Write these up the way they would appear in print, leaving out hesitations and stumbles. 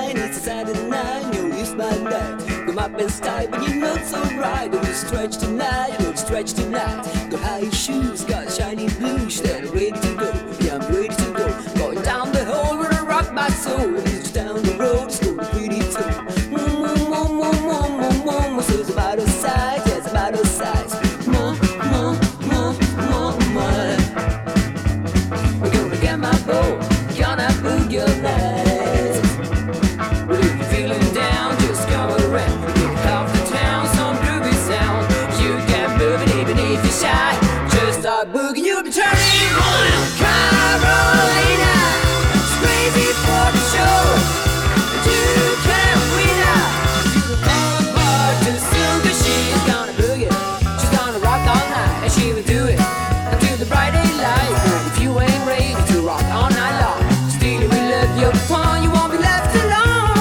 fine, it's a Saturday night, no use my night. Come up and style, but you're not so right. Don't stretch tonight, don't stretch tonight. Got high shoes, got shiny blues, that are ready to go. Yeah, I'm ready to go. Going down the hole where I rock my soul. It's down the road, it's going pretty too. So it's about a size, yeah, it's about a size. We're gonna get my bow, gonna boot your night. Well, if you're feeling down, just come around. Get off the town, some groovy sound. You can move it even if you're shy. Just start booging, you'll be turning on. Carolina, it's crazy for the show. You can't win her. To the fun part too soon, 'cause she's gonna boogie. She's gonna rock all night, and she will do it until the bright daylight. If you ain't ready to rock all night long, still we love your fun, you won't be left alone.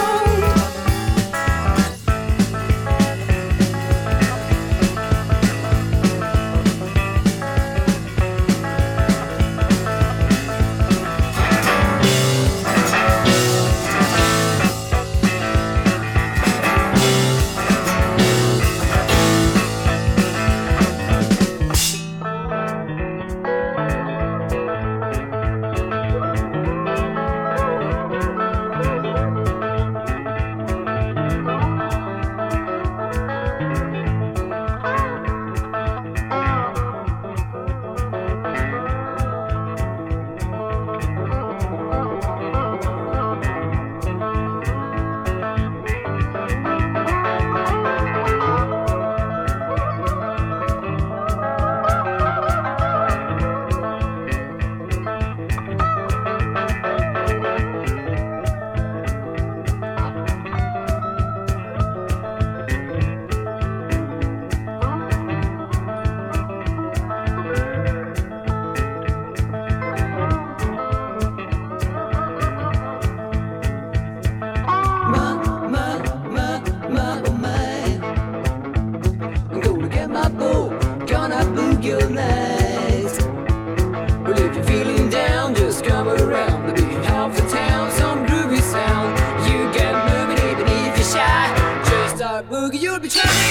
Gonna boot your night. Well, if you're feeling down, just come around. The big half the town, some groovy sound. You get moving even if you're shy. Just start boogie, you'll be trying.